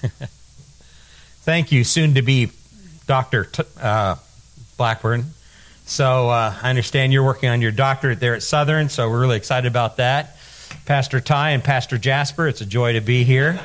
Thank you, soon to be Dr. Blackburn. So I understand you're working on your doctorate there at Southern, so we're really excited about that. Pastor Ty and Pastor Jasper, it's a joy to be here.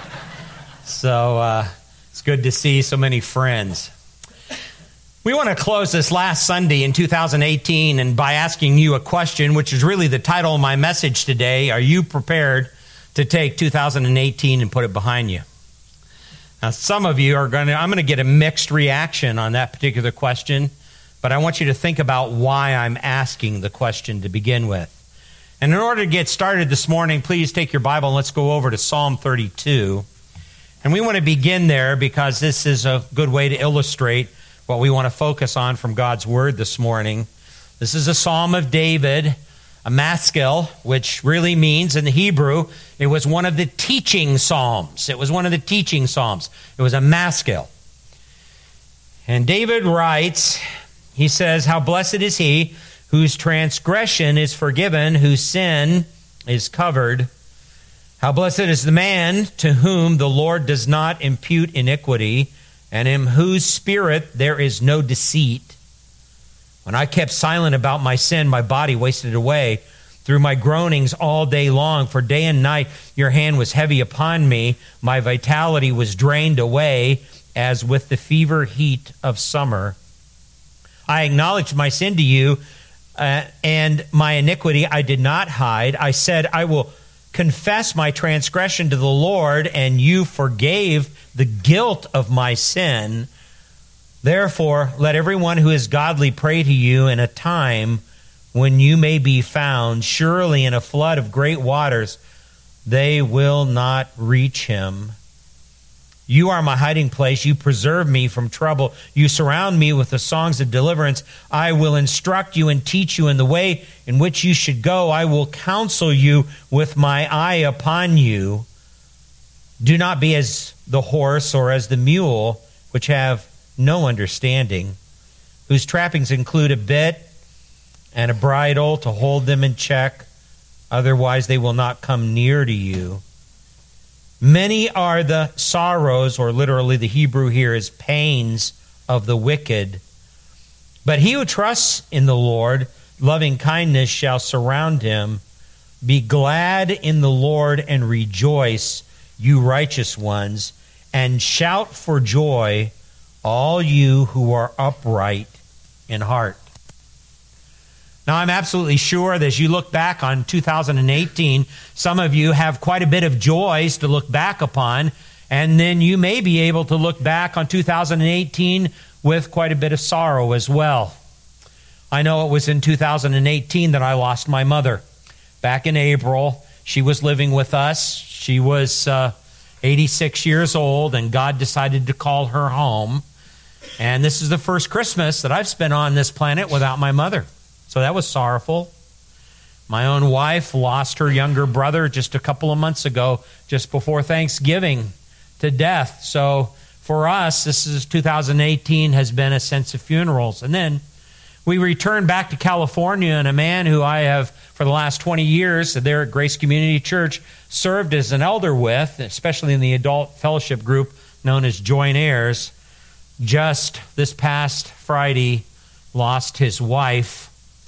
So it's good to see so many friends. We want to close this last Sunday in 2018 and by asking you a question, which is really the title of my message today. Are you prepared to take 2018 and put it behind you? Now, some of you I'm going to get a mixed reaction on that particular question, but I want you to think about why I'm asking the question to begin with. And in order to get started this morning, please take your Bible and let's go over to Psalm 32. And we want to begin there because this is a good way to illustrate what we want to focus on from God's Word this morning. This is a Psalm of David, a maskil, which really means in the Hebrew, it was one of the teaching psalms. It was one of the teaching psalms. It was a maskil. And David writes, he says, "How blessed is he whose transgression is forgiven, whose sin is covered. How blessed is the man to whom the Lord does not impute iniquity, and in whose spirit there is no deceit. When I kept silent about my sin, my body wasted away through my groanings all day long. For day and night your hand was heavy upon me. My vitality was drained away as with the fever heat of summer. I acknowledged my sin to you, and my iniquity I did not hide. I said, I will confess my transgression to the Lord, and you forgave the guilt of my sin. Therefore, let everyone who is godly pray to you in a time when you may be found. Surely in a flood of great waters they will not reach him. You are my hiding place. You preserve me from trouble. You surround me with the songs of deliverance. I will instruct you and teach you in the way in which you should go. I will counsel you with my eye upon you. Do not be as the horse or as the mule, which have no understanding, whose trappings include a bit and a bridle to hold them in check. Otherwise they will not come near to you. Many are the sorrows, or literally the Hebrew here is pains, of the wicked. But he who trusts in the Lord, loving kindness shall surround him. Be glad in the Lord and rejoice, you righteous ones, and shout for joy, all you who are upright in heart. Now, I'm absolutely sure that as you look back on 2018, some of you have quite a bit of joys to look back upon, and then you may be able to look back on 2018 with quite a bit of sorrow as well. I know it was in 2018 that I lost my mother. Back in April, she was living with us. She was 86 years old, and God decided to call her home. And this is the first Christmas that I've spent on this planet without my mother. So that was sorrowful. My own wife lost her younger brother just a couple of months ago, just before Thanksgiving, to death. So for us, this is 2018 has been a sense of funerals. And then we returned back to California, and a man who I have, for the last 20 years, there at Grace Community Church, served as an elder with, especially in the adult fellowship group known as Join Heirs, just this past Friday lost his wife.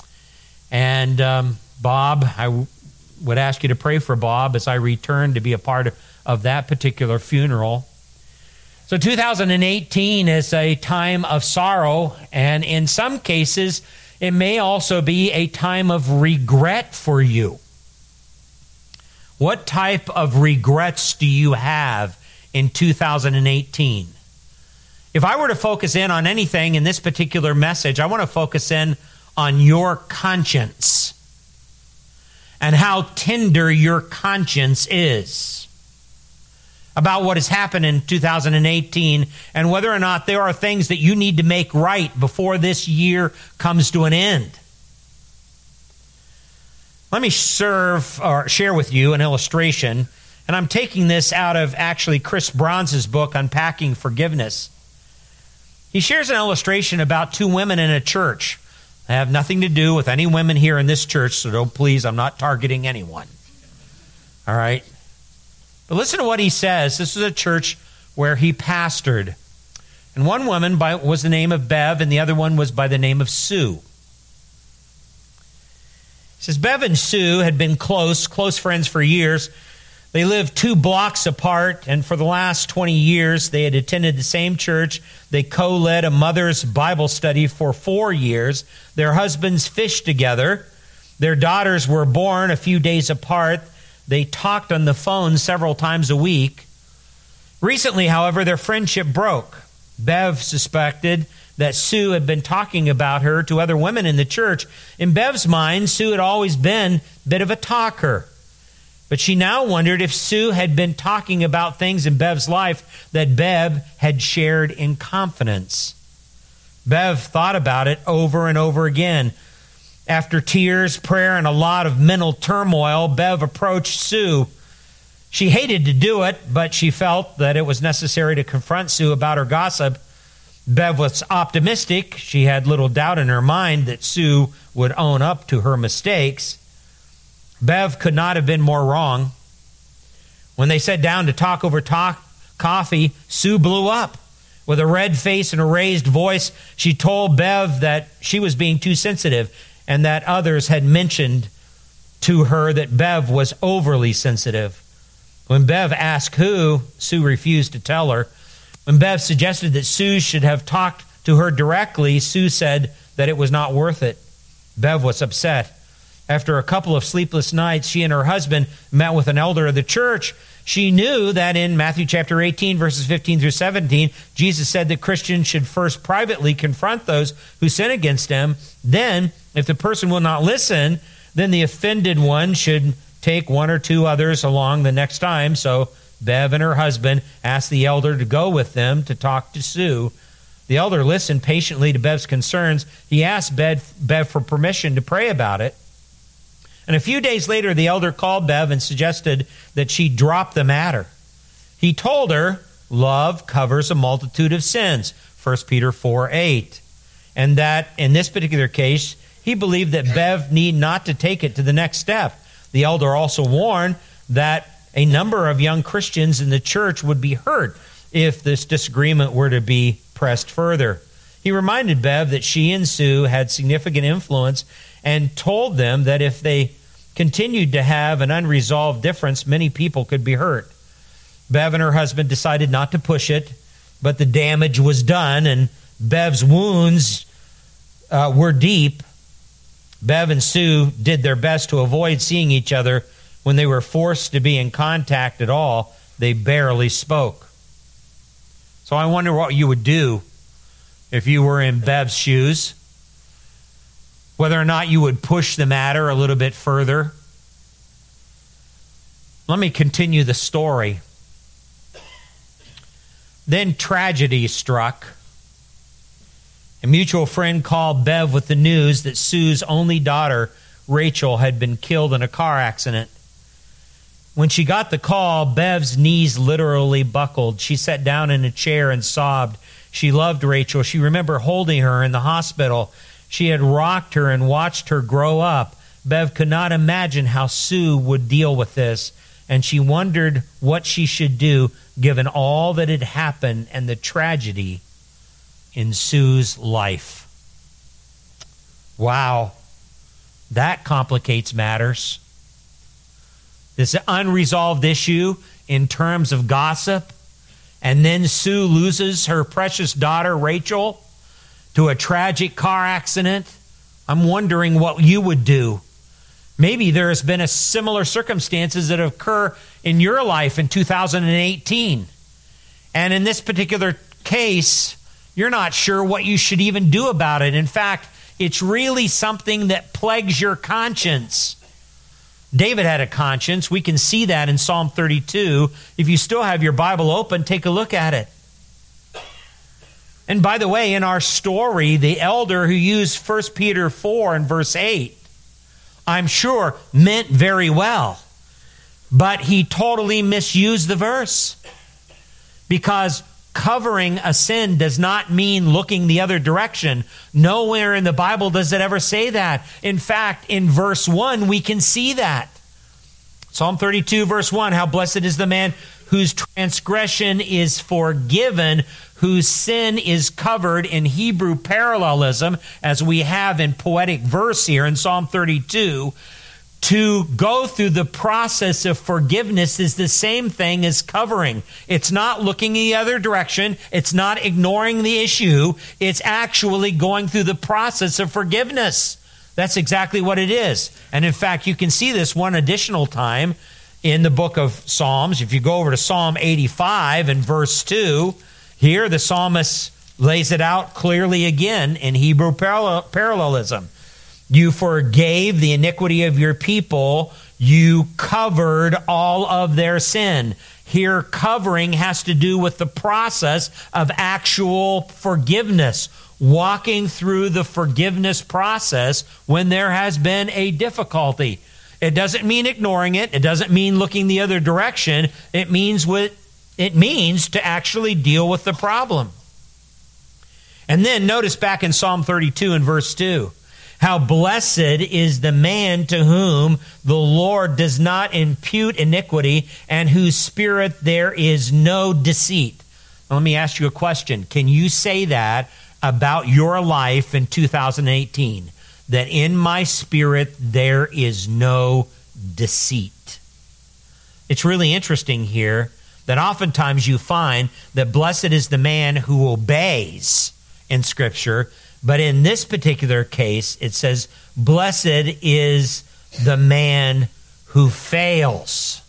And Bob, I would ask you to pray for Bob as I return to be a part of that particular funeral. So 2018 is a time of sorrow, and in some cases, it may also be a time of regret for you. What type of regrets do you have in 2018? If I were to focus in on anything in this particular message, I want to focus in on your conscience and how tender your conscience is about what has happened in 2018 and whether or not there are things that you need to make right before this year comes to an end. Let me share with you an illustration, and I'm taking this out of actually Chris Bronze's book, Unpacking Forgiveness. He shares an illustration about two women in a church. I have nothing to do with any women here in this church, so don't please, I'm not targeting anyone. All right? But listen to what he says. This is a church where he pastored. And one woman was the name of Bev, and the other one was by the name of Sue. It says Bev and Sue had been close friends for years. They lived 2 blocks apart, and for the last 20 years, they had attended the same church. They co-led a mother's Bible study for 4 years. Their husbands fished together. Their daughters were born a few days apart. They talked on the phone several times a week. Recently, however, their friendship broke. Bev suspected that Sue had been talking about her to other women in the church. In Bev's mind, Sue had always been a bit of a talker. But she now wondered if Sue had been talking about things in Bev's life that Bev had shared in confidence. Bev thought about it over and over again. After tears, prayer, and a lot of mental turmoil, Bev approached Sue. She hated to do it, but she felt that it was necessary to confront Sue about her gossip. Bev was optimistic. She had little doubt in her mind that Sue would own up to her mistakes. Bev could not have been more wrong. When they sat down to talk over coffee, Sue blew up. With a red face and a raised voice, she told Bev that she was being too sensitive and that others had mentioned to her that Bev was overly sensitive. When Bev asked who, Sue refused to tell her. When Bev suggested that Sue should have talked to her directly, Sue said that it was not worth it. Bev was upset. After a couple of sleepless nights, she and her husband met with an elder of the church. She knew that in Matthew chapter 18, verses 15 through 17, Jesus said that Christians should first privately confront those who sin against them. Then, if the person will not listen, then the offended one should take 1 or 2 others along the next time. So Bev and her husband asked the elder to go with them to talk to Sue. The elder listened patiently to Bev's concerns. He asked Bev for permission to pray about it. And a few days later, the elder called Bev and suggested that she drop the matter. He told her, love covers a multitude of sins, 1 Peter 4:8. And that, in this particular case, he believed that Bev need not to take it to the next step. The elder also warned that a number of young Christians in the church would be hurt if this disagreement were to be pressed further. He reminded Bev that she and Sue had significant influence and told them that if they continued to have an unresolved difference, many people could be hurt. Bev and her husband decided not to push it, but the damage was done, and Bev's wounds were deep. Bev and Sue did their best to avoid seeing each other. When they were forced to be in contact at all, they barely spoke. So I wonder what you would do if you were in Bev's shoes. Whether or not you would push the matter a little bit further. Let me continue the story. Then tragedy struck. A mutual friend called Bev with the news that Sue's only daughter, Rachel, had been killed in a car accident. When she got the call, Bev's knees literally buckled. She sat down in a chair and sobbed. She loved Rachel. She remembered holding her in the hospital. She had rocked her and watched her grow up. Bev could not imagine how Sue would deal with this, and she wondered what she should do given all that had happened and the tragedy in Sue's life. Wow, that complicates matters. This unresolved issue in terms of gossip, and then Sue loses her precious daughter, Rachel, to a tragic car accident. I'm wondering what you would do. Maybe there has been a similar circumstances that occur in your life in 2018. And in this particular case, you're not sure what you should even do about it. In fact, it's really something that plagues your conscience. David had a conscience. We can see that in Psalm 32. If you still have your Bible open, take a look at it. And by the way, in our story, the elder who used 1 Peter 4 and verse 8, I'm sure meant very well, but he totally misused the verse. Because covering a sin does not mean looking the other direction. Nowhere in the Bible does it ever say that. In fact, in verse 1, we can see that. Psalm 32, verse 1, how blessed is the man whose transgression is forgiven, whose sin is covered, in Hebrew parallelism, as we have in poetic verse here in Psalm 32. To go through the process of forgiveness is the same thing as covering. It's not looking the other direction. It's not ignoring the issue. It's actually going through the process of forgiveness. That's exactly what it is. And in fact, you can see this one additional time in the book of Psalms. If you go over to Psalm 85 and verse 2, here the psalmist lays it out clearly again in Hebrew parallelism. You forgave the iniquity of your people. You covered all of their sin. Here, covering has to do with the process of actual forgiveness, walking through the forgiveness process when there has been a difficulty. It doesn't mean ignoring it. It doesn't mean looking the other direction. It means to actually deal with the problem. And then notice back in Psalm 32 and verse 2. How blessed is the man to whom the Lord does not impute iniquity, and whose spirit there is no deceit. Now, let me ask you a question. Can you say that about your life in 2018? That in my spirit there is no deceit. It's really interesting here that oftentimes you find that blessed is the man who obeys in Scripture. But in this particular case, it says, blessed is the man who fails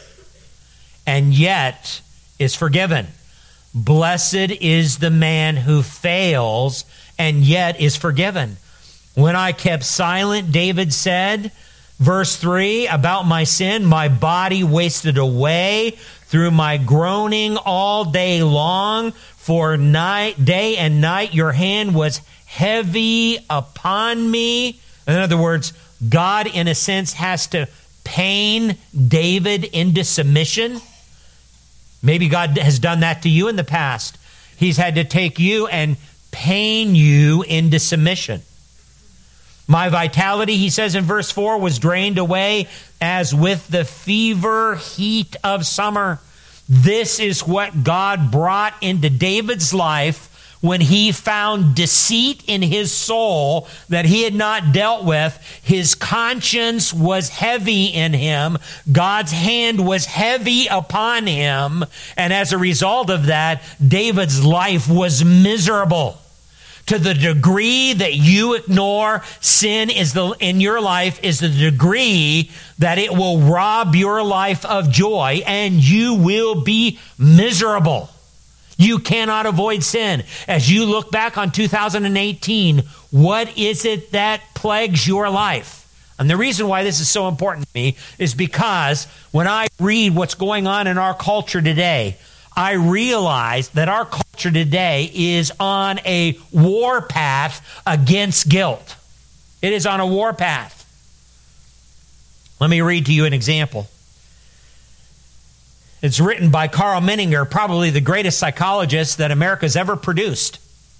and yet is forgiven. Blessed is the man who fails and yet is forgiven. When I kept silent, David said, verse 3, about my sin, my body wasted away through my groaning all day long. For day and night your hand was heavy upon me. In other words, God, in a sense, has to pain David into submission. Maybe God has done that to you in the past. He's had to take you and pain you into submission. My vitality, he says in verse 4, was drained away as with the fever heat of summer. This is what God brought into David's life when he found deceit in his soul that he had not dealt with. His conscience was heavy in him. God's hand was heavy upon him. And as a result of that, David's life was miserable. To the degree that you ignore sin in your life is the degree that it will rob your life of joy, and you will be miserable. You cannot avoid sin. As you look back on 2018, what is it that plagues your life? And the reason why this is so important to me is because when I read what's going on in our culture today, I realize that our culture today is on a war path against guilt. It is on a war path. Let me read to you an example. It's written by Carl Menninger, probably the greatest psychologist that America's ever produced.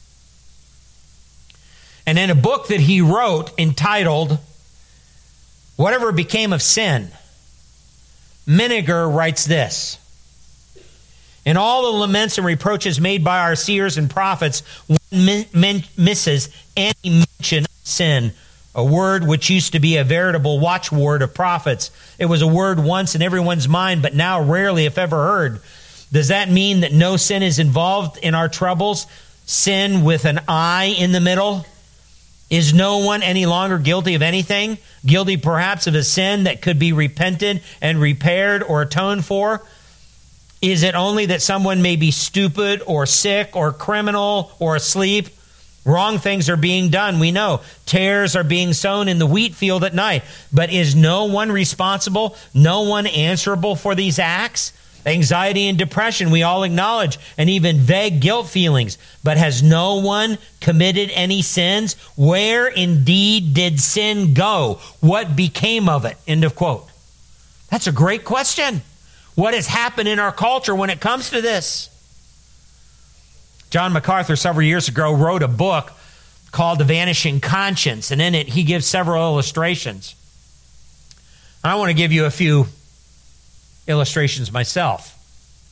And in a book that he wrote entitled, Whatever Became of Sin, Menninger writes this. In all the laments and reproaches made by our seers and prophets, one misses any mention of sin, a word which used to be a veritable watchword of prophets. It was a word once in everyone's mind, but now rarely, if ever, heard. Does that mean that no sin is involved in our troubles? Sin with an I in the middle? Is no one any longer guilty of anything? Guilty perhaps of a sin that could be repented and repaired or atoned for? Is it only that someone may be stupid or sick or criminal or asleep? Wrong things are being done, we know. Tares are being sown in the wheat field at night. But is no one responsible, no one answerable for these acts? Anxiety and depression, we all acknowledge, and even vague guilt feelings. But has no one committed any sins? Where indeed did sin go? What became of it? End of quote. That's a great question. What has happened in our culture when it comes to this? John MacArthur, several years ago, wrote a book called The Vanishing Conscience, and in it he gives several illustrations. I want to give you a few illustrations myself.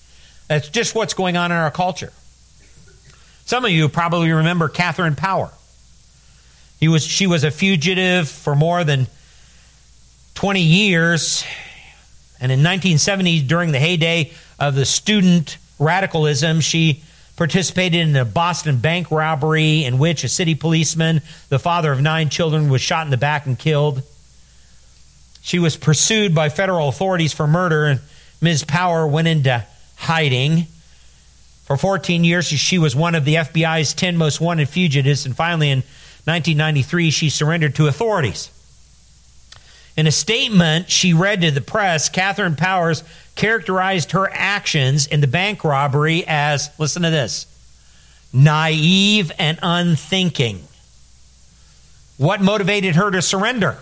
That's just what's going on in our culture. Some of you probably remember Catherine Power. She was a fugitive for more than 20 years. And in 1970, during the heyday of the student radicalism, she participated in a Boston bank robbery in which a city policeman, the father of 9 children, was shot in the back and killed. She was pursued by federal authorities for murder, and Ms. Power went into hiding. For 14 years, she was one of the FBI's 10 most wanted fugitives, and finally in 1993, she surrendered to authorities. In a statement she read to the press, Catherine Powers characterized her actions in the bank robbery as, listen to this, naive and unthinking. What motivated her to surrender?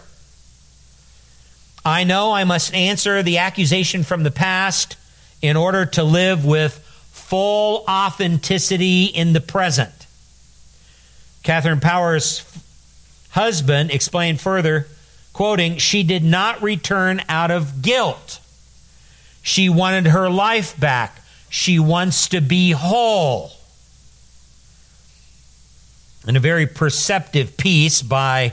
I know I must answer the accusation from the past in order to live with full authenticity in the present. Catherine Powers' husband explained further, quoting, she did not return out of guilt. She wanted her life back. She wants to be whole. In a very perceptive piece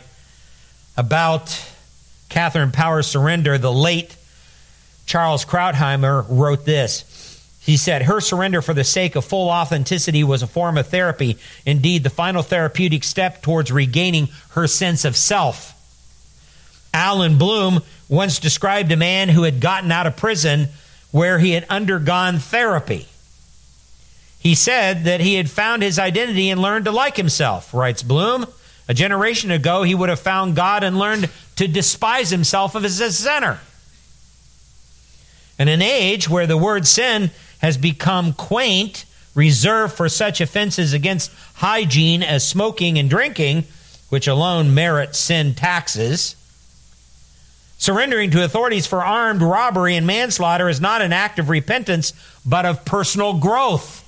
about Catherine Powers' surrender, the late Charles Krautheimer wrote this. He said, her surrender for the sake of full authenticity was a form of therapy. Indeed, the final therapeutic step towards regaining her sense of self. Alan Bloom once described a man who had gotten out of prison where he had undergone therapy. He said that he had found his identity and learned to like himself, writes Bloom. A generation ago, he would have found God and learned to despise himself as a sinner. In an age where the word sin has become quaint, reserved for such offenses against hygiene as smoking and drinking, which alone merit sin taxes, surrendering to authorities for armed robbery and manslaughter is not an act of repentance, but of personal growth.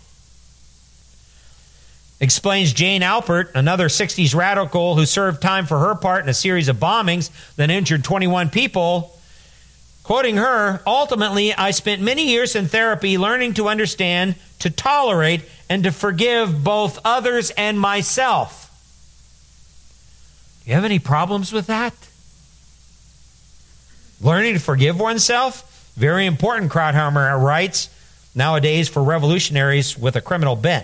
Explains Jane Alpert, another 60s radical who served time for her part in a series of bombings that injured 21 people. Quoting her, ultimately, I spent many years in therapy learning to understand, to tolerate, and to forgive both others and myself. Do you have any problems with that? Learning to forgive oneself? Very important, Krautheimer writes, nowadays for revolutionaries with a criminal bent.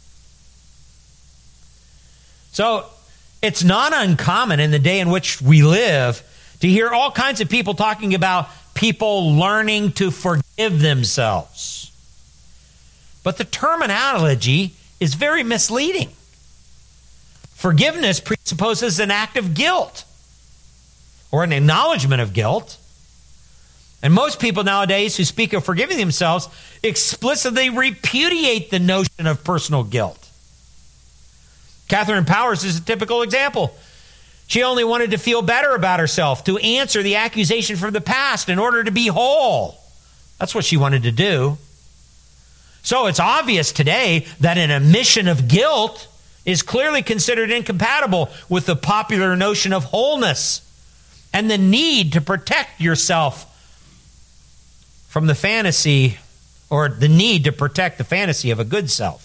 So, it's not uncommon in the day in which we live to hear all kinds of people talking about people learning to forgive themselves. But the terminology is very misleading. Forgiveness presupposes an act of guilt or an acknowledgement of guilt. And most people nowadays who speak of forgiving themselves explicitly repudiate the notion of personal guilt. Catherine Powers is a typical example. She only wanted to feel better about herself, to answer the accusation from the past in order to be whole. That's what she wanted to do. So it's obvious today that an admission of guilt is clearly considered incompatible with the popular notion of wholeness and the need to protect yourself from the fantasy, or the need to protect the fantasy of a good self.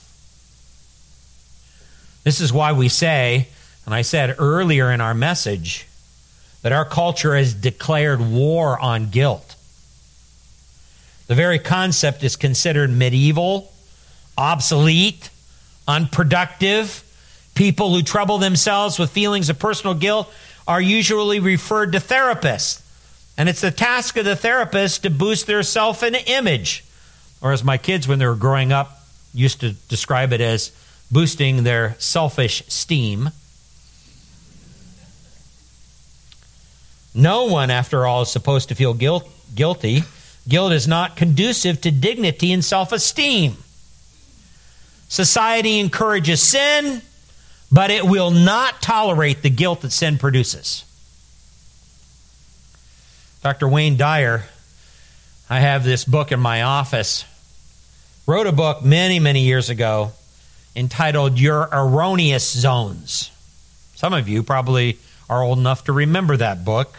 This is why we say, and I said earlier in our message, that our culture has declared war on guilt. The very concept is considered medieval, obsolete, unproductive. People who trouble themselves with feelings of personal guilt are usually referred to therapists. And it's the task of the therapist to boost their self-image. Or as my kids, when they were growing up, used to describe it as boosting their selfish esteem. No one, after all, is supposed to feel guilty. Guilt is not conducive to dignity and self-esteem. Society encourages sin, but it will not tolerate the guilt that sin produces. Dr. Wayne Dyer, I have this book in my office, wrote a book many, many years ago entitled Your Erroneous Zones. Some of you probably are old enough to remember that book.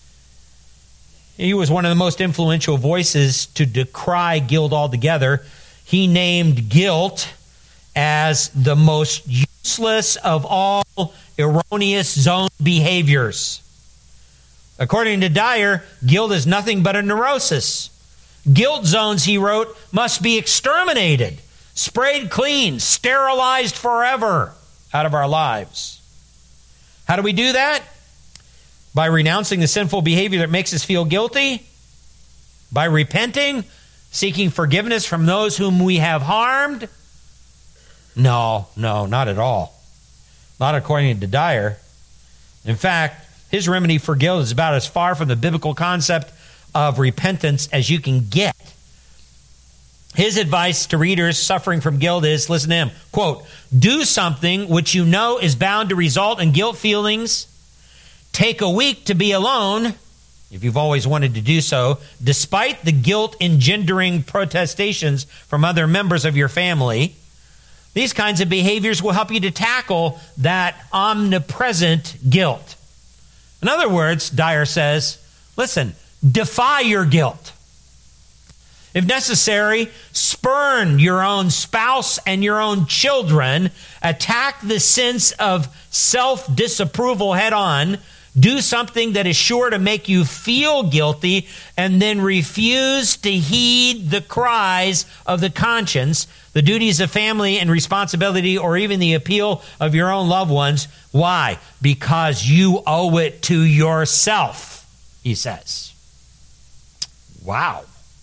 He was one of the most influential voices to decry guilt altogether. he named guilt as the most useless of all erroneous zone behaviors. According to Dyer, guilt is nothing but a neurosis. Guilt zones, he wrote, must be exterminated, sprayed clean, sterilized forever out of our lives. How do we do that? By renouncing the sinful behavior that makes us feel guilty? By repenting, seeking forgiveness from those whom we have harmed? No, not at all. Not according to Dyer. In fact, his remedy for guilt is about as far from the biblical concept of repentance as you can get. His advice to readers suffering from guilt is, listen to him, quote, do something which you know is bound to result in guilt feelings. Take a week to be alone, if you've always wanted to do so, despite the guilt-engendering protestations from other members of your family. These kinds of behaviors will help you to tackle that omnipresent guilt. In other words, Dyer says, listen, defy your guilt. If necessary, spurn your own spouse and your own children. Attack the sense of self-disapproval head on. Do something that is sure to make you feel guilty, and then refuse to heed the cries of the conscience, the duties of family and responsibility, or even the appeal of your own loved ones. Why? Because you owe it to yourself, he says. Wow.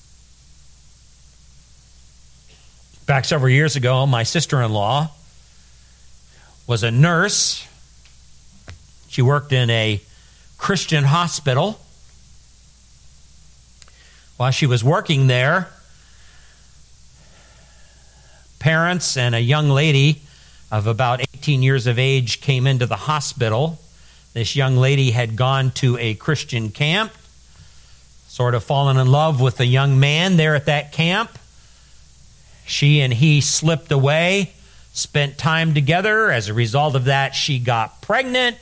Back several years ago, my sister-in-law was a nurse. She worked in a Christian hospital. While she was working there, parents and a young lady of about 18 years of age came into the hospital. This young lady had gone to a Christian camp, sort of fallen in love with a young man there at that camp. She and he slipped away, spent time together. As a result of that, she got pregnant.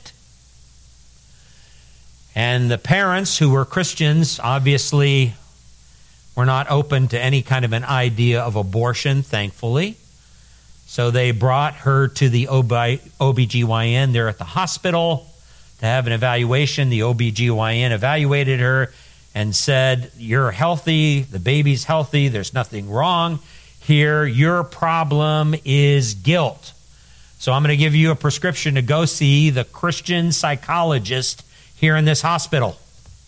And the parents, who were Christians, obviously were not open to any kind of an idea of abortion, thankfully. So they brought her to the OBGYN there at the hospital to have an evaluation. The OBGYN evaluated her and said, you're healthy, the baby's healthy, there's nothing wrong here. Your problem is guilt. So I'm going to give you a prescription to go see the Christian psychologist here in this hospital.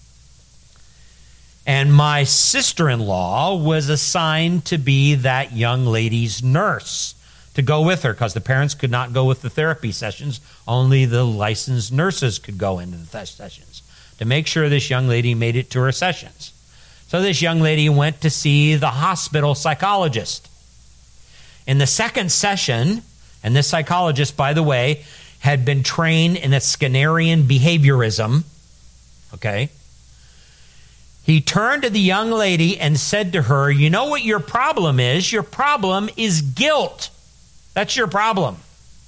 And my sister-in-law was assigned to be that young lady's nurse, to go with her, because the parents could not go with the therapy sessions. Only the licensed nurses could go into the sessions to make sure this young lady made it to her sessions. So this young lady went to see the hospital psychologist. In the second session, and this psychologist, by the way, had been trained in a Skinnerian behaviorism, okay? He turned to the young lady and said to her, you know what your problem is? Your problem is guilt. That's your problem.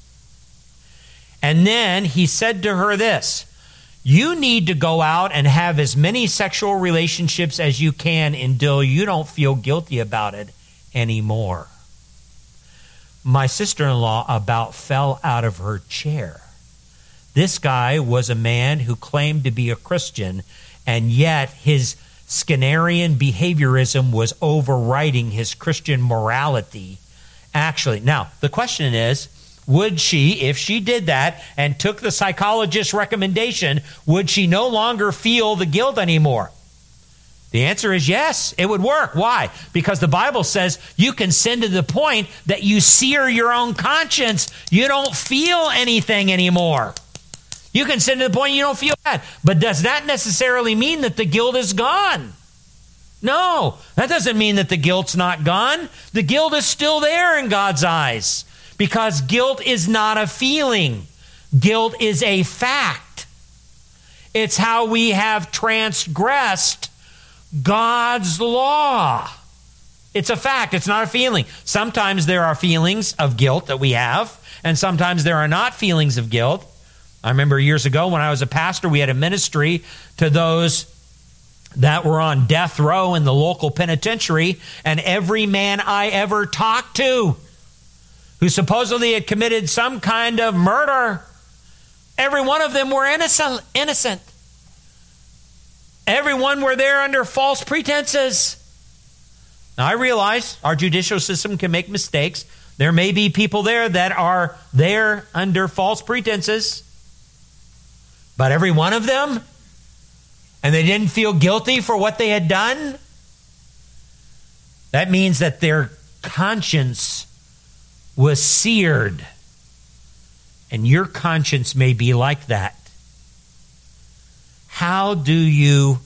And then he said to her this, you need to go out and have as many sexual relationships as you can until you don't feel guilty about it anymore. My sister-in-law about fell out of her chair. This guy was a man who claimed to be a Christian, and yet his Skinnerian behaviorism was overriding his Christian morality. Actually, now, the question is, would she, if she did that and took the psychologist's recommendation, would she no longer feel the guilt anymore? The answer is yes, it would work. Why? Because the Bible says you can sin to the point that you sear your own conscience. You don't feel anything anymore. You can sin to the point you don't feel bad. But does that necessarily mean that the guilt is gone? No, that doesn't mean that the guilt's not gone. The guilt is still there in God's eyes, because guilt is not a feeling. Guilt is a fact. It's how we have transgressed God's law. It's a fact. It's not a feeling. Sometimes there are feelings of guilt that we have, and sometimes there are not feelings of guilt. I remember years ago when I was a pastor, we had a ministry to those that were on death row in the local penitentiary, and every man I ever talked to who supposedly had committed some kind of murder, every one of them were innocent. Everyone were there under false pretenses. Now, I realize our judicial system can make mistakes. There may be people there that are there under false pretenses. But every one of them, and they didn't feel guilty for what they had done, that means that their conscience was seared. And your conscience may be like that. How do you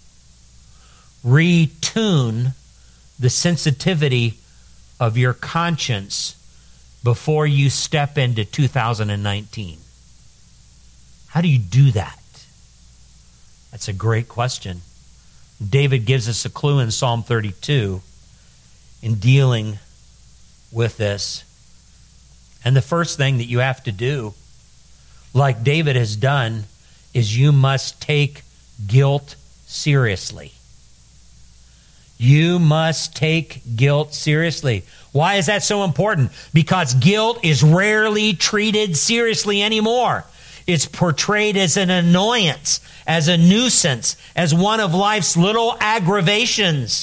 retune the sensitivity of your conscience before you step into 2019? How do you do that? That's a great question. David gives us a clue in Psalm 32 in dealing with this. And the first thing that you have to do, like David has done, is you must take guilt seriously. You must take guilt seriously. Why is that so important? Because guilt is rarely treated seriously anymore. It's portrayed as an annoyance, as a nuisance, as one of life's little aggravations.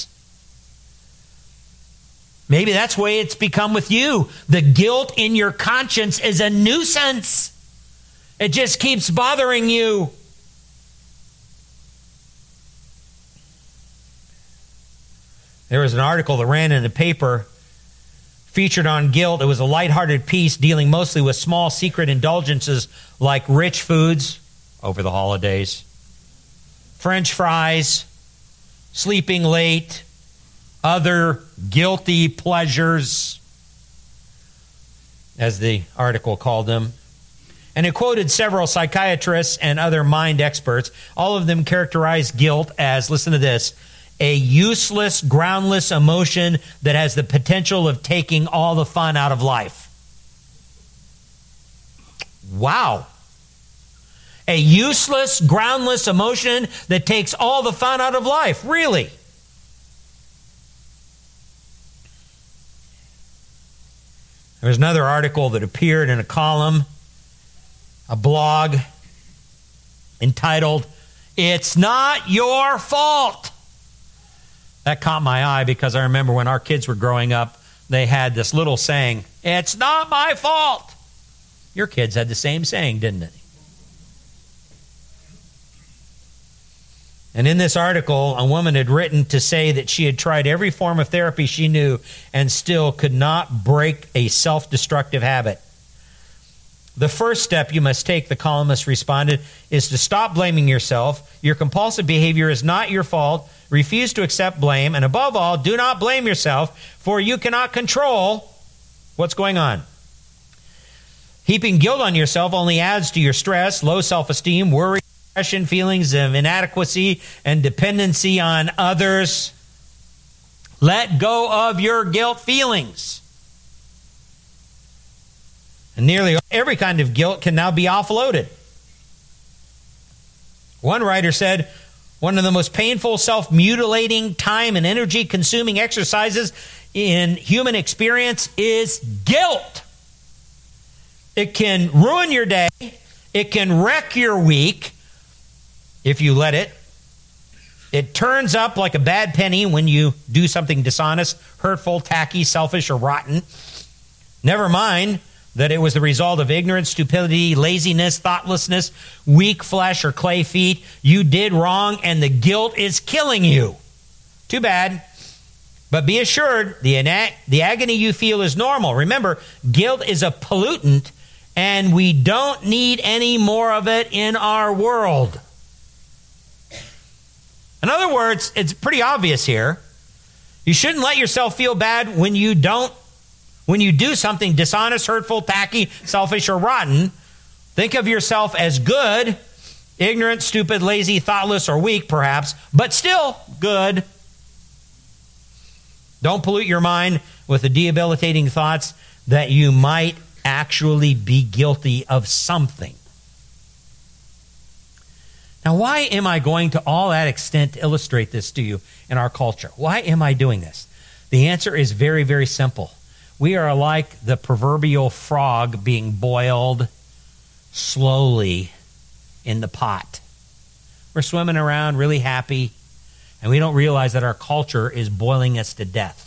Maybe that's the way it's become with you. The guilt in your conscience is a nuisance. It just keeps bothering you. There was an article that ran in the paper featured on guilt. It was a lighthearted piece dealing mostly with small secret indulgences like rich foods over the holidays, French fries, sleeping late, other guilty pleasures, as the article called them. And it quoted several psychiatrists and other mind experts. All of them characterized guilt as, listen to this, a useless, groundless emotion that has the potential of taking all the fun out of life. Wow. A useless, groundless emotion that takes all the fun out of life. Really? There was another article that appeared in a column, a blog, entitled, "It's Not Your Fault." That caught my eye because I remember when our kids were growing up, they had this little saying, "It's not my fault." Your kids had the same saying, didn't they? And in this article, a woman had written to say that she had tried every form of therapy she knew and still could not break a self-destructive habit. The first step you must take, the columnist responded, is to stop blaming yourself. Your compulsive behavior is not your fault. Refuse to accept blame. And above all, do not blame yourself, for you cannot control what's going on. Heaping guilt on yourself only adds to your stress, low self-esteem, worry, depression, feelings of inadequacy, and dependency on others. Let go of your guilt feelings. And nearly every kind of guilt can now be offloaded. One writer said, one of the most painful, self-mutilating, time and energy-consuming exercises in human experience is guilt. It can ruin your day. It can wreck your week if you let it. It turns up like a bad penny when you do something dishonest, hurtful, tacky, selfish, or rotten. Never mind that it was the result of ignorance, stupidity, laziness, thoughtlessness, weak flesh, or clay feet. You did wrong, and the guilt is killing you. Too bad. But be assured, the agony you feel is normal. Remember, guilt is a pollutant, and we don't need any more of it in our world. In other words, it's pretty obvious here. You shouldn't let yourself feel bad when you do something dishonest, hurtful, tacky, selfish, or rotten. Think of yourself as good, ignorant, stupid, lazy, thoughtless, or weak, perhaps, but still good. Don't pollute your mind with the debilitating thoughts that you might actually be guilty of something. Now, why am I going to all that extent to illustrate this to you in our culture? Why am I doing this? The answer is very, very simple. We are like the proverbial frog being boiled slowly in the pot. We're swimming around really happy, and we don't realize that our culture is boiling us to death.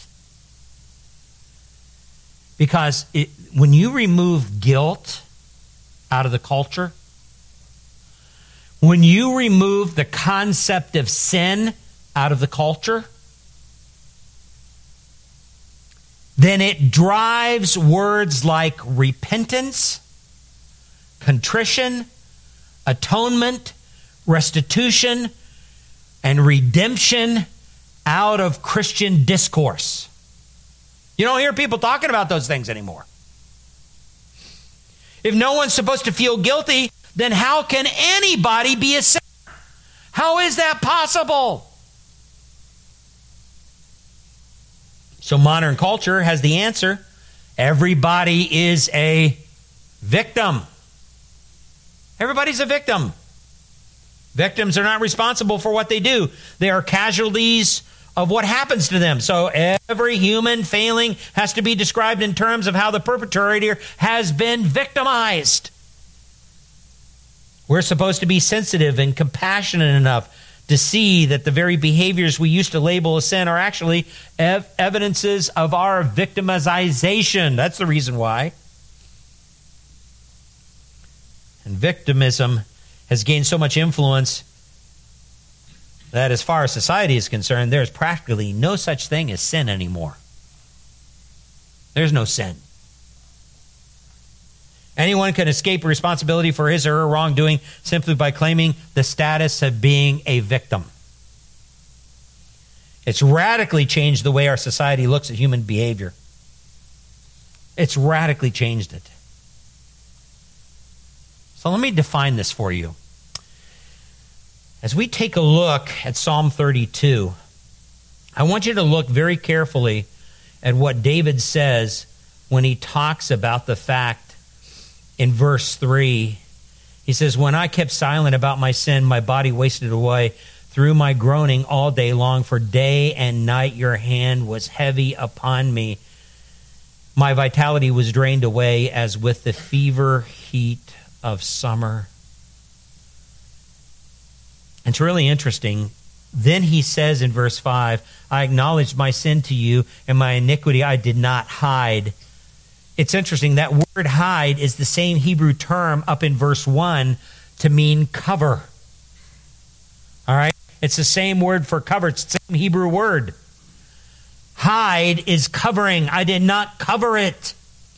Because when you remove guilt out of the culture, when you remove the concept of sin out of the culture, then it drives words like repentance, contrition, atonement, restitution, and redemption out of Christian discourse. You don't hear people talking about those things anymore. If no one's supposed to feel guilty, then how can anybody be a sinner? How is that possible? So modern culture has the answer. Everybody is a victim. Everybody's a victim. Victims are not responsible for what they do. They are casualties of what happens to them. So every human failing has to be described in terms of how the perpetrator has been victimized. We're supposed to be sensitive and compassionate enough to see that the very behaviors we used to label as sin are actually evidences of our victimization. That's the reason why. And victimism has gained so much influence that as far as society is concerned, there's practically no such thing as sin anymore. There's no sin. Anyone can escape responsibility for his or her wrongdoing simply by claiming the status of being a victim. It's radically changed the way our society looks at human behavior. It's radically changed it. So let me define this for you. As we take a look at Psalm 32, I want you to look very carefully at what David says when he talks about the fact in verse 3. He says, "When I kept silent about my sin, my body wasted away through my groaning all day long. For day and night your hand was heavy upon me. My vitality was drained away as with the fever heat of summer." It's really interesting. Then he says in verse 5, "I acknowledged my sin to you, and my iniquity I did not hide." It's interesting. That word hide is the same Hebrew term up in verse 1 to mean cover. All right? It's the same word for cover. It's the same Hebrew word. Hide is covering. I did not cover it.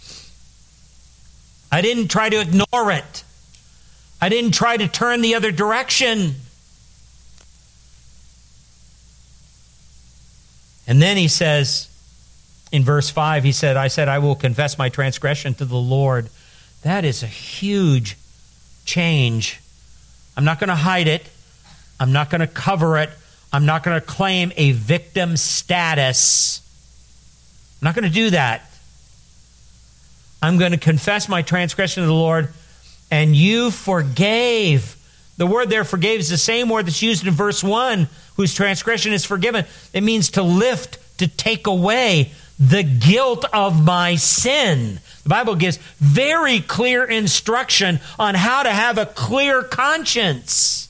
I didn't try to ignore it. I didn't try to turn the other direction. And then he says, in verse 5, he said, I will confess my transgression to the Lord. That is a huge change. I'm not going to hide it. I'm not going to cover it. I'm not going to claim a victim status. I'm not going to do that. I'm going to confess my transgression to the Lord, and you forgave. The word there, forgave, is the same word that's used in verse 1, whose transgression is forgiven. It means to lift, to take away the guilt of my sin. The Bible gives very clear instruction on how to have a clear conscience.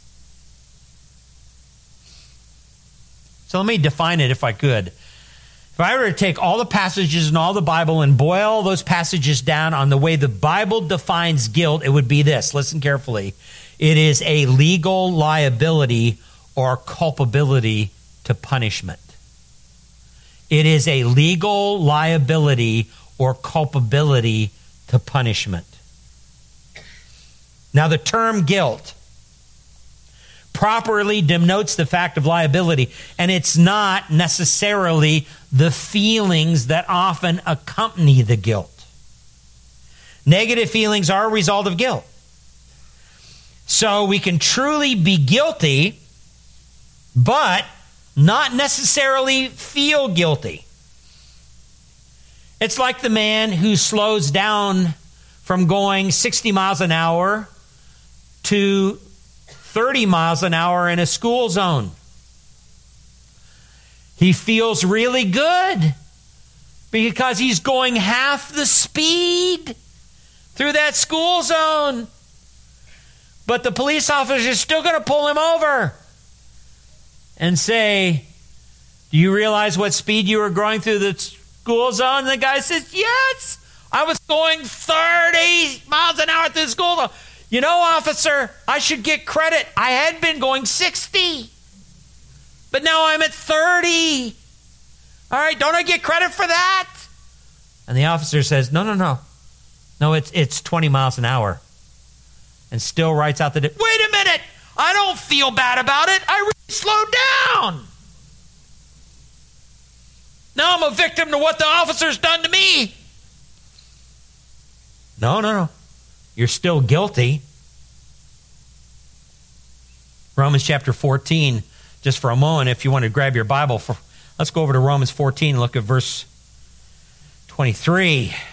So let me define it if I could. If I were to take all the passages in all the Bible and boil those passages down on the way the Bible defines guilt, it would be this. Listen carefully. It is a legal liability or culpability to punishment. It is a legal liability or culpability to punishment. Now, the term guilt properly denotes the fact of liability, and it's not necessarily the feelings that often accompany the guilt. Negative feelings are a result of guilt. So we can truly be guilty, but not necessarily feel guilty. It's like the man who slows down from going 60 miles an hour to 30 miles an hour in a school zone. He feels really good because he's going half the speed through that school zone. But the police officer is still going to pull him over and say, do you realize what speed you were going through the school zone? And the guy says, yes, I was going 30 miles an hour through the school zone. You know, officer, I should get credit. I had been going 60, but now I'm at 30. All right, don't I get credit for that? And the officer says, no, it's 20 miles an hour. And still writes out wait a minute, I don't feel bad about it. I really slowed down. Now I'm a victim to what the officer's done to me. No. You're still guilty. Romans chapter 14, just for a moment, if you want to grab your Bible, let's go over to Romans 14 and look at verse 23.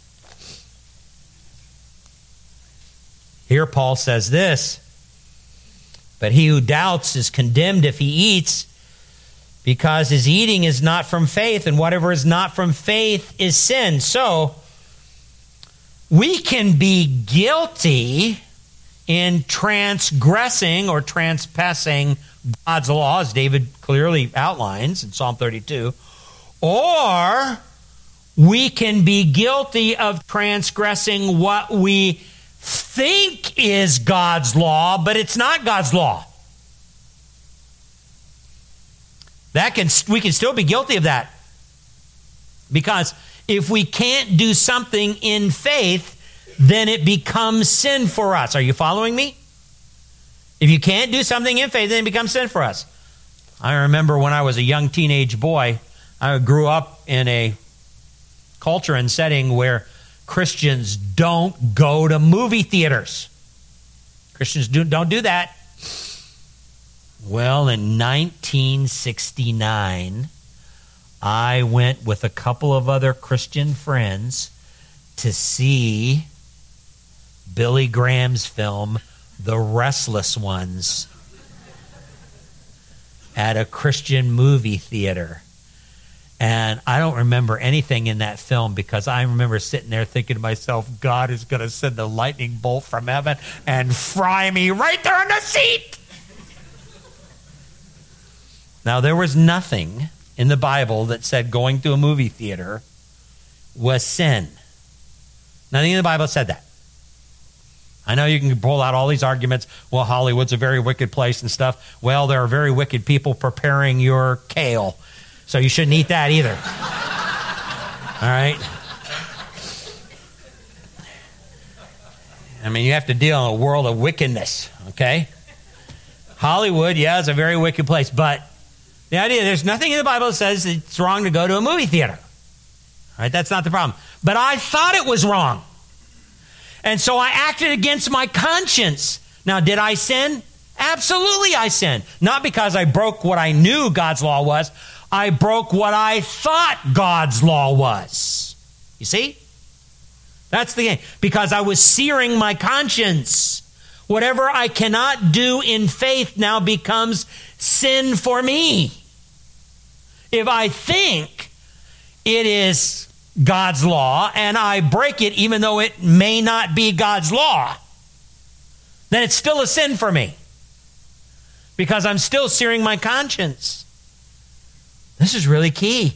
Here Paul says this, but he who doubts is condemned if he eats, because his eating is not from faith, and whatever is not from faith is sin. So, we can be guilty in transgressing or transpassing God's law, as David clearly outlines in Psalm 32, or we can be guilty of transgressing what we think is God's law, but it's not God's law. We can still be guilty of that. Because if we can't do something in faith, then it becomes sin for us. Are you following me? If you can't do something in faith, then it becomes sin for us. I remember when I was a young teenage boy, I grew up in a culture and setting where Christians don't go to movie theaters. Christians don't do that. Well, in 1969, I went with a couple of other Christian friends to see Billy Graham's film, The Restless Ones, at a Christian movie theater. And I don't remember anything in that film because I remember sitting there thinking to myself, God is going to send a lightning bolt from heaven and fry me right there in the seat. Now, there was nothing in the Bible that said going to a movie theater was sin. Nothing in the Bible said that. I know you can pull out all these arguments. Well, Hollywood's a very wicked place and stuff. Well, there are very wicked people preparing your kale, so you shouldn't eat that either. All right? I mean, you have to deal in a world of wickedness, okay? Hollywood, yeah, is a very wicked place, but the idea, there's nothing in the Bible that says it's wrong to go to a movie theater. All right, that's not the problem. But I thought it was wrong. And so I acted against my conscience. Now, did I sin? Absolutely I sinned. Not because I broke what I knew God's law was. I broke what I thought God's law was. You see? That's the game. Because I was searing my conscience. Whatever I cannot do in faith now becomes sin for me. If I think it is God's law and I break it even though it may not be God's law, then it's still a sin for me. Because I'm still searing my conscience. This is really key.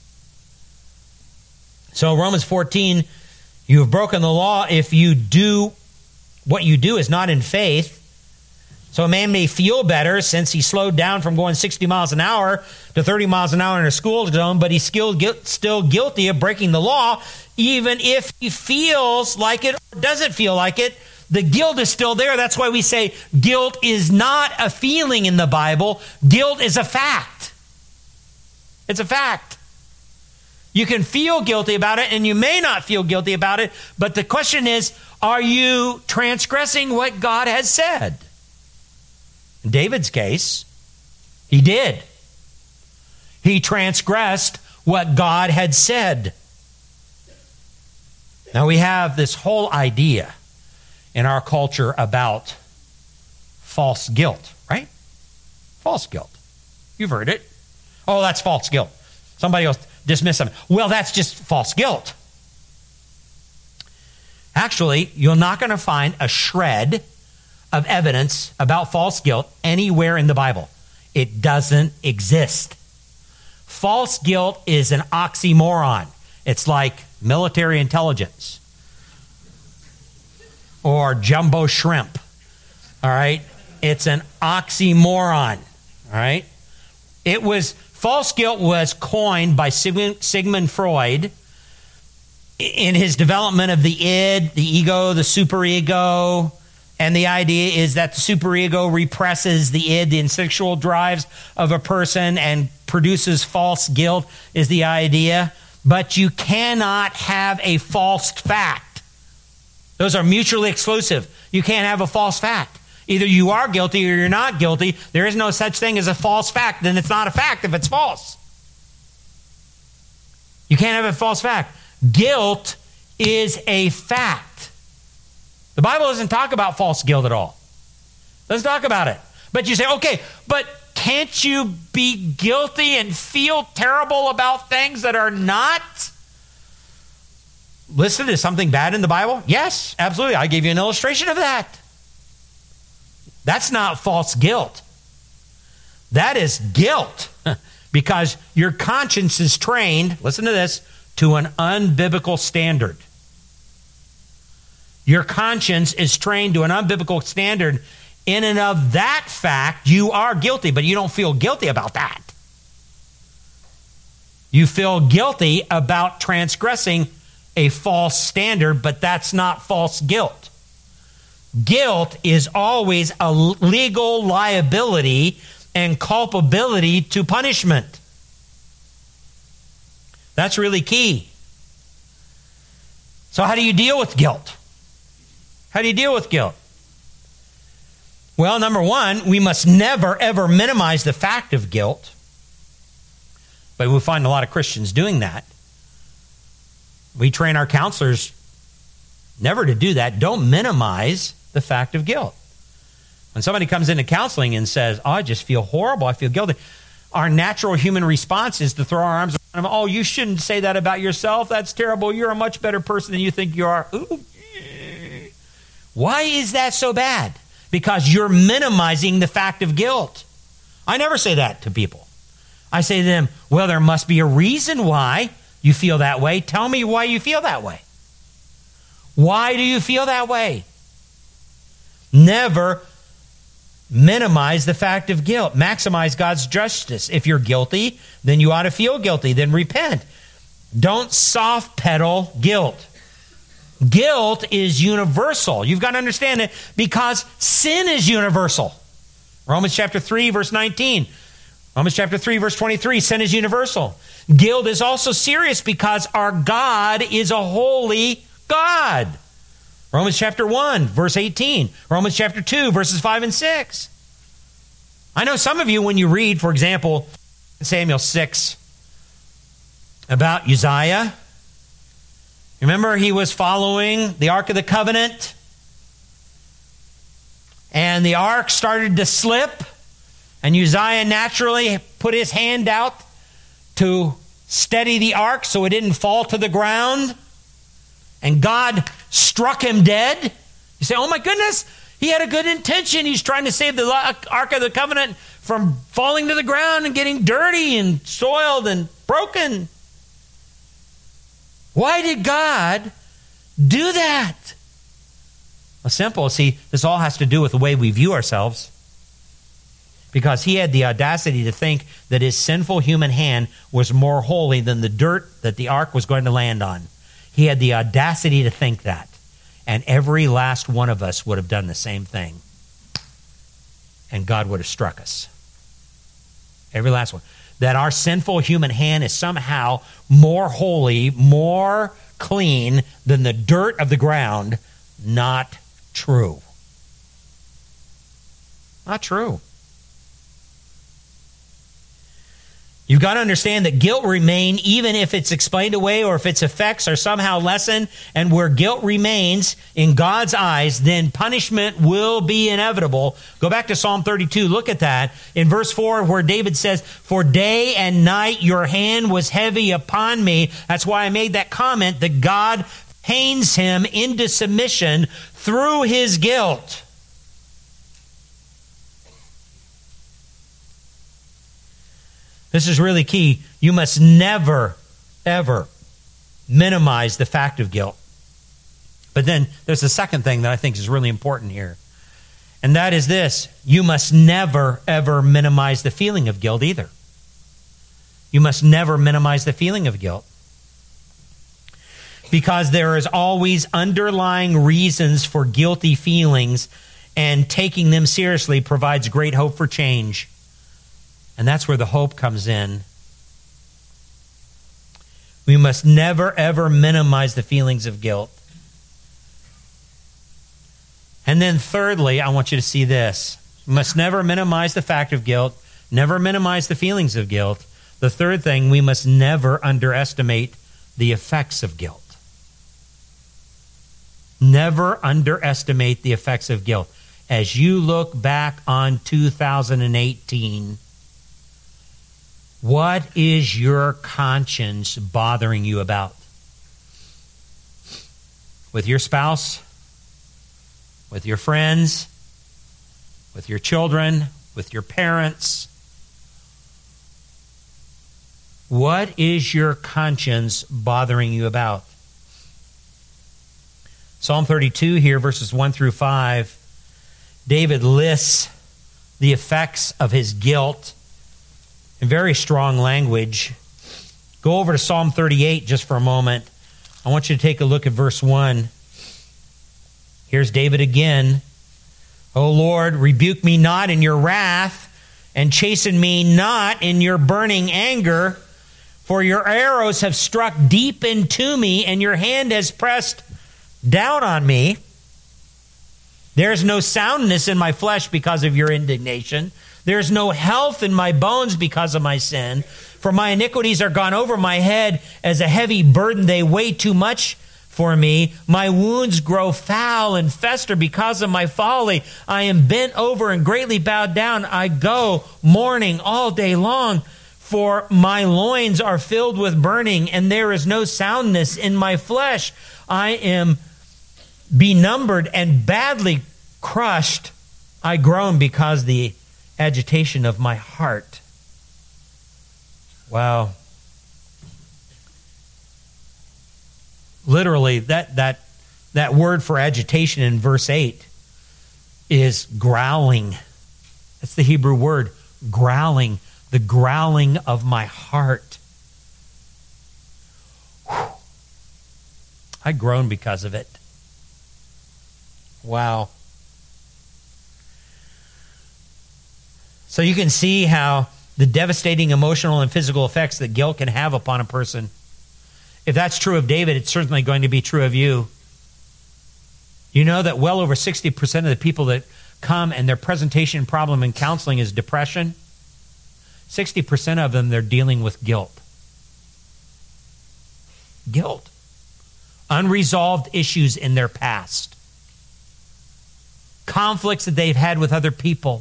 So Romans 14, you have broken the law if you do what you do is not in faith. So a man may feel better since he slowed down from going 60 miles an hour to 30 miles an hour in a school zone, but he's still guilty of breaking the law, even if he feels like it or doesn't feel like it. The guilt is still there. That's why we say guilt is not a feeling in the Bible. Guilt is a fact. It's a fact. You can feel guilty about it, and you may not feel guilty about it, but the question is, are you transgressing what God has said? In David's case, he did. He transgressed what God had said. Now we have this whole idea in our culture about false guilt, right? False guilt. You've heard it. Oh, that's false guilt. Somebody else dismiss them. Well, that's just false guilt. Actually, you're not going to find a shred of evidence about false guilt anywhere in the Bible. It doesn't exist. False guilt is an oxymoron. It's like military intelligence or jumbo shrimp. All right? It's an oxymoron. All right? False guilt was coined by Sigmund Freud in his development of the id, the ego, the superego. And the idea is that the superego represses the id, the instinctual drives of a person, and produces false guilt, is the idea. But you cannot have a false fact. Those are mutually exclusive. You can't have a false fact. Either you are guilty or you're not guilty. There is no such thing as a false fact. Then it's not a fact if it's false. You can't have a false fact. Guilt is a fact. The Bible doesn't talk about false guilt at all. Doesn't talk about it. But you say, okay, but can't you be guilty and feel terrible about things that are not listed as something bad in the Bible? Yes, absolutely. I gave you an illustration of that. That's not false guilt. That is guilt because your conscience is trained, listen to this, to an unbiblical standard. Your conscience is trained to an unbiblical standard. In and of that fact, you are guilty, but you don't feel guilty about that. You feel guilty about transgressing a false standard, but that's not false guilt. Guilt is always a legal liability and culpability to punishment. That's really key. So how do you deal with guilt? How do you deal with guilt? Well, number one, we must never, ever minimize the fact of guilt. But we find a lot of Christians doing that. We train our counselors never to do that. Don't minimize the fact of guilt. When somebody comes into counseling and says, oh, I just feel horrible, I feel guilty, our natural human response is to throw our arms around them. Oh, you shouldn't say that about yourself. That's terrible. You're a much better person than you think you are. Ooh. Why is that so bad? Because you're minimizing the fact of guilt. I never say that to people. I say to them, well, there must be a reason why you feel that way. Tell me why you feel that way. Why do you feel that way? Never minimize the fact of guilt. Maximize God's justice. If you're guilty, then you ought to feel guilty. Then repent. Don't soft pedal guilt. Guilt is universal. You've got to understand it because sin is universal. Romans chapter 3, verse 19. Romans chapter 3, verse 23. Sin is universal. Guilt is also serious because our God is a holy God. Romans chapter 1, verse 18. Romans chapter 2, verses 5 and 6. I know some of you, when you read, for example, Samuel 6, about Uzziah, remember he was following the Ark of the Covenant, and the Ark started to slip, and Uzziah naturally put his hand out to steady the Ark so it didn't fall to the ground, and God struck him dead. You say, oh my goodness, he had a good intention. He's trying to save the Ark of the Covenant from falling to the ground and getting dirty and soiled and broken. Why did God do that? Well, simple. See, this all has to do with the way we view ourselves. Because he had the audacity to think that his sinful human hand was more holy than the dirt that the ark was going to land on. He had the audacity to think that. And every last one of us would have done the same thing. And God would have struck us. Every last one. That our sinful human hand is somehow more holy, more clean than the dirt of the ground. Not true. Not true. You've got to understand that guilt remains even if it's explained away or if its effects are somehow lessened. And where guilt remains in God's eyes, then punishment will be inevitable. Go back to Psalm 32. Look at that. In verse 4 where David says, "For day and night your hand was heavy upon me." That's why I made that comment that God pains him into submission through his guilt. This is really key. You must never, ever minimize the fact of guilt. But then there's a second thing that I think is really important here. And that is this. You must never, ever minimize the feeling of guilt either. You must never minimize the feeling of guilt. Because there is always underlying reasons for guilty feelings, and taking them seriously provides great hope for change. And that's where the hope comes in. We must never, ever minimize the feelings of guilt. And then thirdly, I want you to see this. We must never minimize the fact of guilt, never minimize the feelings of guilt. The third thing, we must never underestimate the effects of guilt. Never underestimate the effects of guilt. As you look back on 2018, what is your conscience bothering you about? With your spouse? With your friends? With your children? With your parents? What is your conscience bothering you about? Psalm 32 here, verses 1 through 5, David lists the effects of his guilt in very strong language. Go over to Psalm 38 just for a moment. I want you to take a look at verse 1. Here's David again. "O Lord, rebuke me not in your wrath, and chasten me not in your burning anger. For your arrows have struck deep into me, and your hand has pressed down on me. There is no soundness in my flesh because of your indignation. There is no health in my bones because of my sin. For my iniquities are gone over my head as a heavy burden. They weigh too much for me. My wounds grow foul and fester because of my folly. I am bent over and greatly bowed down. I go mourning all day long. For my loins are filled with burning, and there is no soundness in my flesh. I am benumbered and badly crushed. I groan because the agitation of my heart." Wow. Literally, that word for agitation in verse 8 is growling. That's the Hebrew word, growling. The growling of my heart. Whew. I groan because of it. Wow. So you can see how the devastating emotional and physical effects that guilt can have upon a person. If that's true of David, it's certainly going to be true of you. You know that well over 60% of the people that come and their presentation problem in counseling is depression. 60% of them, they're dealing with guilt. Guilt. Unresolved issues in their past. Conflicts that they've had with other people.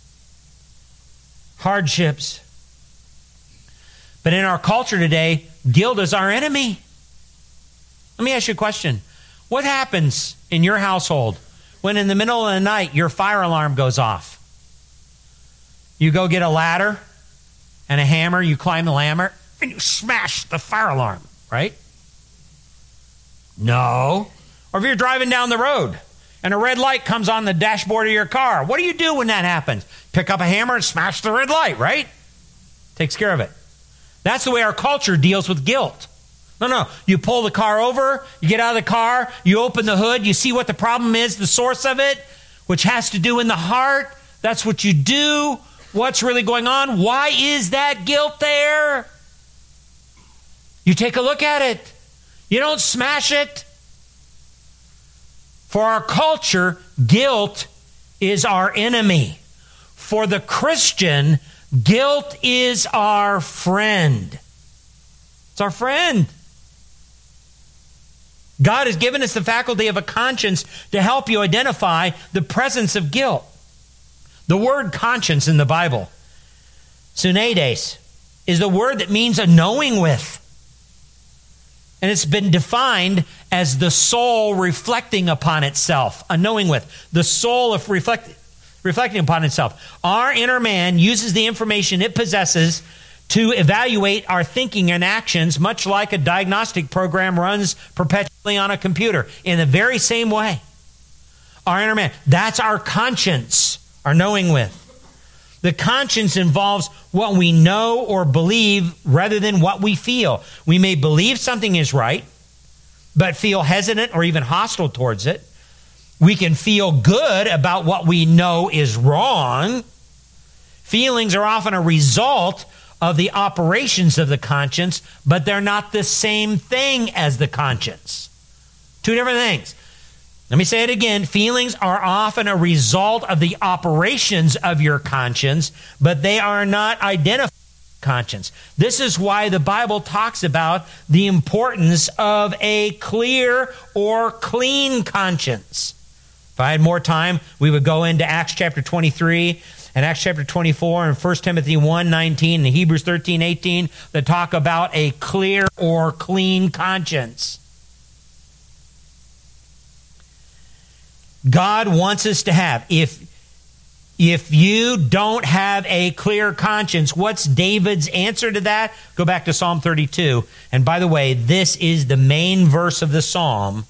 Hardships. But in our culture today, guilt is our enemy. Let me ask you a question. What happens in your household when in the middle of the night your fire alarm goes off? You go get a ladder and a hammer, you climb the ladder, and you smash the fire alarm, right? No. Or if you're driving down the road and a red light comes on the dashboard of your car, what do you do when that happens? Pick up a hammer and smash the red light, right? Takes care of it. That's the way our culture deals with guilt. No. You pull the car over, you get out of the car, you open the hood, you see what the problem is, the source of it, which has to do in the heart. That's what you do. What's really going on? Why is that guilt there? You take a look at it. You don't smash it. For our culture, guilt is our enemy. For the Christian, Guilt is our friend. It's our friend. God has given us the faculty of a conscience to help you identify the presence of guilt. The word conscience in the Bible, suneides, is the word that means a knowing with. And it's been defined as the soul reflecting upon itself, a knowing with. The soul of reflecting upon itself. Our inner man uses the information it possesses to evaluate our thinking and actions, much like a diagnostic program runs perpetually on a computer. In the very same way, our inner man, that's our conscience, our knowing with. The conscience involves what we know or believe rather than what we feel. We may believe something is right, but feel hesitant or even hostile towards it. We can feel good about what we know is wrong. Feelings are often a result of the operations of the conscience, but they're not the same thing as the conscience. Two different things. Let me say it again. Feelings are often a result of the operations of your conscience, but they are not identified with conscience. This is why the Bible talks about the importance of a clear or clean conscience. If I had more time, we would go into Acts chapter 23 and Acts chapter 24 and 1 Timothy 1:19 and Hebrews 13:18 that talk about a clear or clean conscience. God wants us to have. If you don't have a clear conscience, what's David's answer to that? Go back to Psalm 32. And by the way, this is the main verse of the Psalm.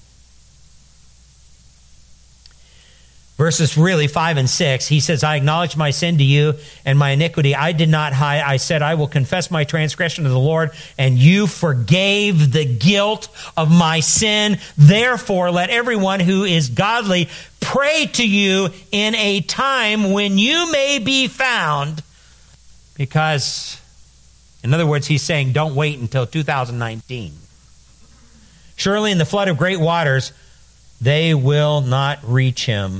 Verses really 5 and 6, he says, I acknowledge my sin to you and my iniquity I did not hide. I said, I will confess my transgression to the Lord, and you forgave the guilt of my sin. Therefore, let everyone who is godly pray to you in a time when you may be found. Because, in other words, he's saying, don't wait until 2019. Surely in the flood of great waters, they will not reach him.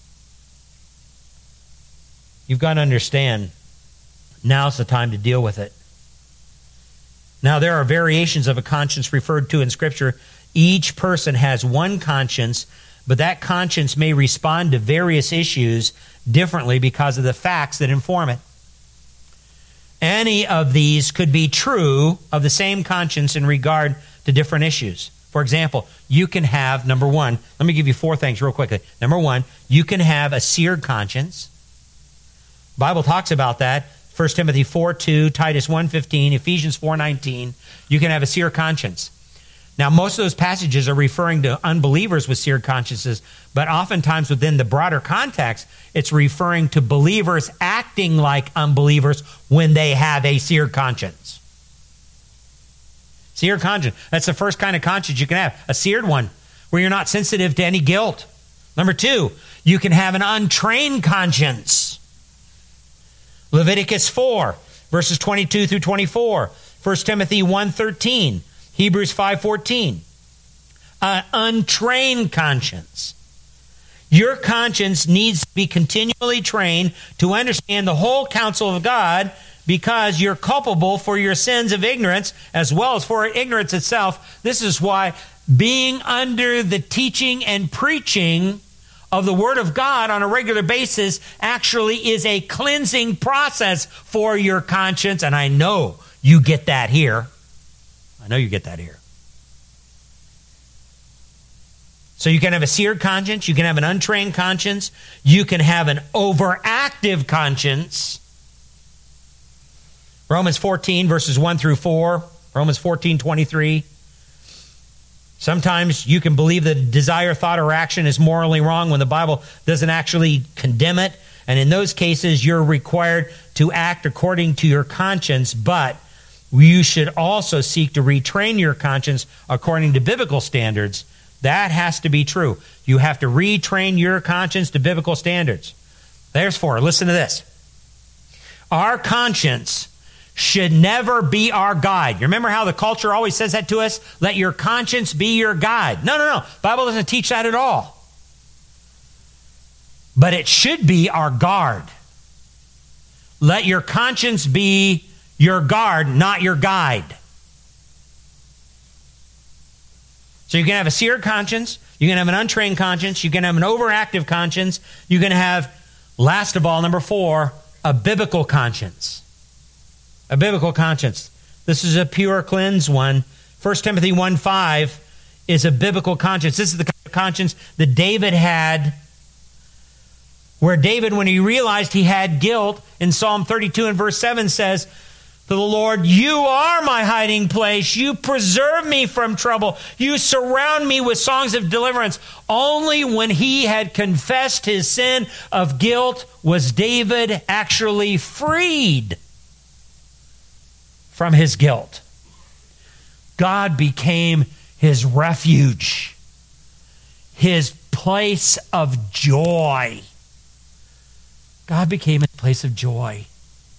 You've got to understand, now's the time to deal with it. Now, there are variations of a conscience referred to in Scripture. Each person has one conscience, but that conscience may respond to various issues differently because of the facts that inform it. Any of these could be true of the same conscience in regard to different issues. For example, you can have, number one, let me give you four things real quickly. Number one, you can have a seared conscience. The Bible talks about that. 1 Timothy 4:2, Titus 1:15, Ephesians 4:19. You can have a seared conscience. Now, most of those passages are referring to unbelievers with seared consciences, but oftentimes within the broader context, it's referring to believers acting like unbelievers when they have a seared conscience. Seared conscience. That's the first kind of conscience you can have, a seared one, where you're not sensitive to any guilt. Number two, you can have an untrained conscience. Leviticus 4, verses 22 through 24. 1 Timothy 1:13. Hebrews 5:14. An untrained conscience. Your conscience needs to be continually trained to understand the whole counsel of God, because you're culpable for your sins of ignorance as well as for ignorance itself. This is why being under the teaching and preaching of the Word of God on a regular basis actually is a cleansing process for your conscience. And I know you get that here. I know you get that here. So you can have a seared conscience. You can have an untrained conscience. You can have an overactive conscience. Romans 14, verses 1 through 4. Romans 14:23. Sometimes you can believe that a desire, thought, or action is morally wrong when the Bible doesn't actually condemn it. And in those cases, you're required to act according to your conscience, but you should also seek to retrain your conscience according to biblical standards. That has to be true. You have to retrain your conscience to biblical standards. There's four. Listen to this. Our conscience should never be our guide. You remember how the culture always says that to us? Let your conscience be your guide. No. The Bible doesn't teach that at all. But it should be our guard. Let your conscience be your guard, not your guide. So you can have a seared conscience, you can have an untrained conscience, you can have an overactive conscience, you can have, last of all, number 4, a biblical conscience. A biblical conscience. This is a pure, cleansed one. 1 Timothy 1:5 is a biblical conscience. This is the kind of conscience that David had, where David, when he realized he had guilt, in Psalm 32 and verse 7 says, to the Lord, you are my hiding place. You preserve me from trouble. You surround me with songs of deliverance. Only when he had confessed his sin of guilt was David actually freed from his guilt. God became his refuge, his place of joy. God became a place of joy.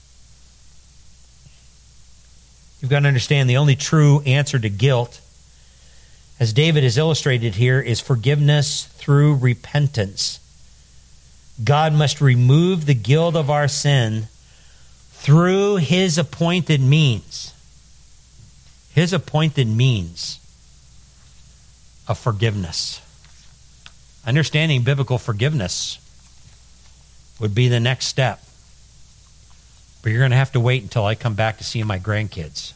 You've got to understand the only true answer to guilt, as David has illustrated here, is forgiveness through repentance. God must remove the guilt of our sin through his appointed means. His appointed means of forgiveness. Understanding biblical forgiveness would be the next step. But you're going to have to wait until I come back to see my grandkids.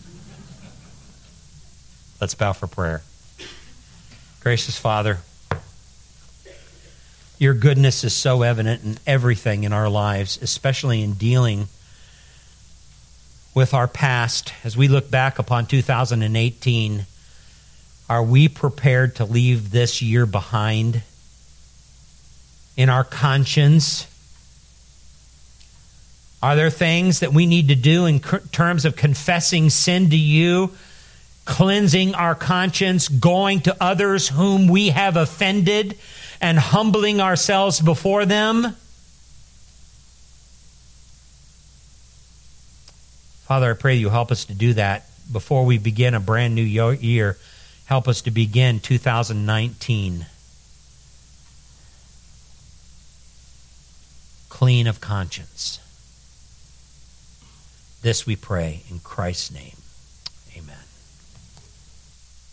Let's bow for prayer. Gracious Father, your goodness is so evident in everything in our lives, especially in dealing with our past. As we look back upon 2018, are we prepared to leave this year behind in our conscience? Are there things that we need to do in terms of confessing sin to you, cleansing our conscience, going to others whom we have offended, and humbling ourselves before them? Father, I pray you help us to do that before we begin a brand new year. Help us to begin 2019 clean of conscience. This we pray in Christ's name.